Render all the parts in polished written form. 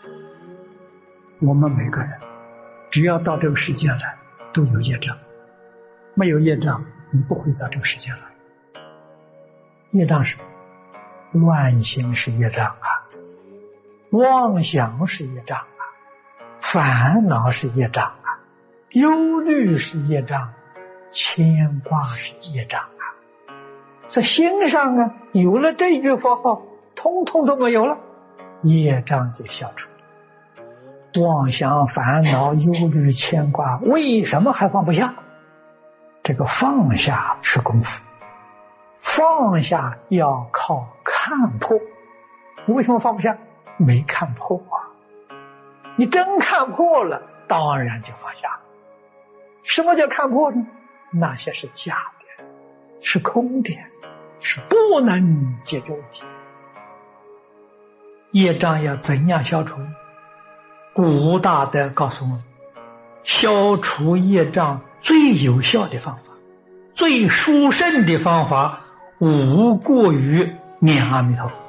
我们每个人只要到这个世界来都有业障，没有业障你不会到这个世界来。业障是乱心是业障啊，妄想是业障啊，烦恼是业障啊，忧虑是业障，牵挂是业障啊。在心上啊，有了这一句佛号，通通都没有了，业障就消除了。妄想、烦恼、忧虑、牵挂，为什么还放不下？这个放下是功夫，放下要靠看破。你为什么放不下？没看破啊！你真看破了，当然就放下。什么叫看破呢？那些是假的，是空的，是不能解决问题。业障要怎样消除？古大德告诉我们，消除业障最有效的方法，最殊胜的方法，无过于念阿弥陀佛。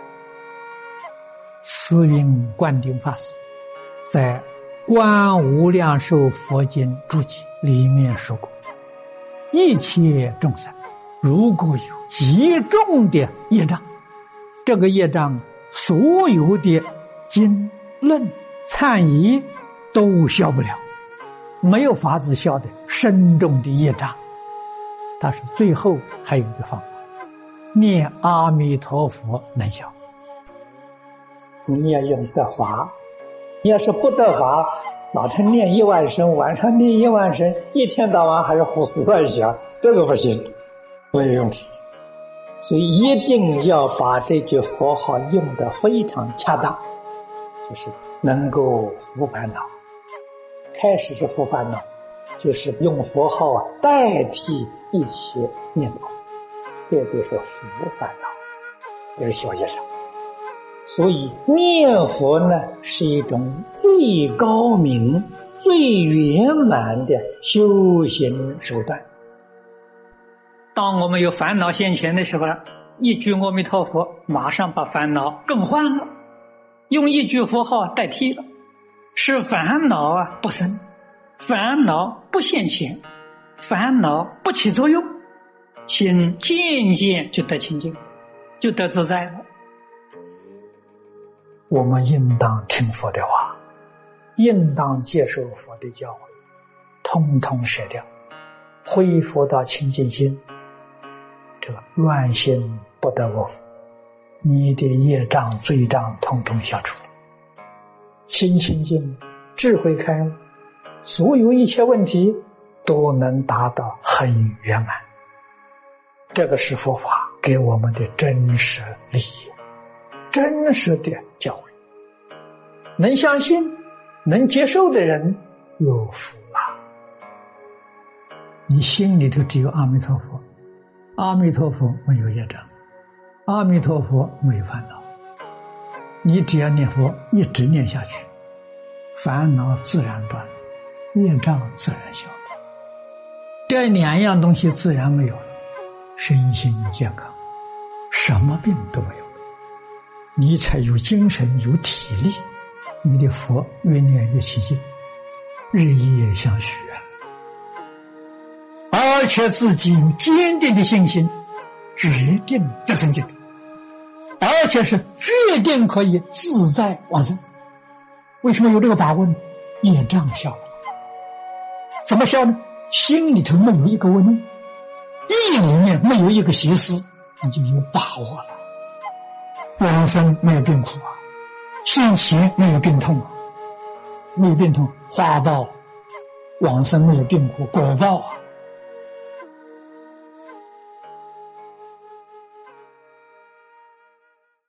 慈云灌顶法师在《观无量寿佛经注解》里面说过，一切众生如果有极重的业障，这个业障所有的经论忏仪都消不了，没有法子消的深重的业障。但是最后还有一个方法，念阿弥陀佛能消。你要用得法，你要是不得法，早晨念1万声，晚上念1万声，一天到晚还是胡思乱想，这个不行，没有用处。所以一定要把这句佛号用得非常恰当，就是能够伏烦恼。开始是伏烦恼，就是用佛号代替一切念头，这就是伏烦恼，这是小业障。所以念佛呢，是一种最高明、最圆满的修行手段。当我们有烦恼现前的时候，一句阿弥陀佛，马上把烦恼更换了，用一句佛号代替了，使烦恼不生，烦恼不现前，烦恼不起作用，心渐渐就得清净，就得自在了。我们应当听佛的话，应当接受佛的教诲，通通舍掉，恢复到清净心。这个乱心不得我福，你的业障罪障通通消除了，心清净，智慧开了，所有一切问题都能达到很圆满。这个是佛法给我们的真实利益，真实的教诲。能相信能接受的人有福了。你心里头只有阿弥陀佛，阿弥陀佛没有业障，阿弥陀佛没有烦恼，你只要念佛一直念下去，烦恼自然断，业障自然消，这两样东西自然没有了，身心健康，什么病都没有，你才有精神有体力，你的佛越念越起劲，日夜相许，而且自己有坚定的信心，决定得生净土，而且是决定可以自在往生。为什么有这个把握呢？业障消了。怎么消呢？心里头没有一个问，意里面没有一个邪思，你就有把握了。往生没有病苦啊，现前没有病痛啊，没有病痛，花报往生没有病苦，果报啊，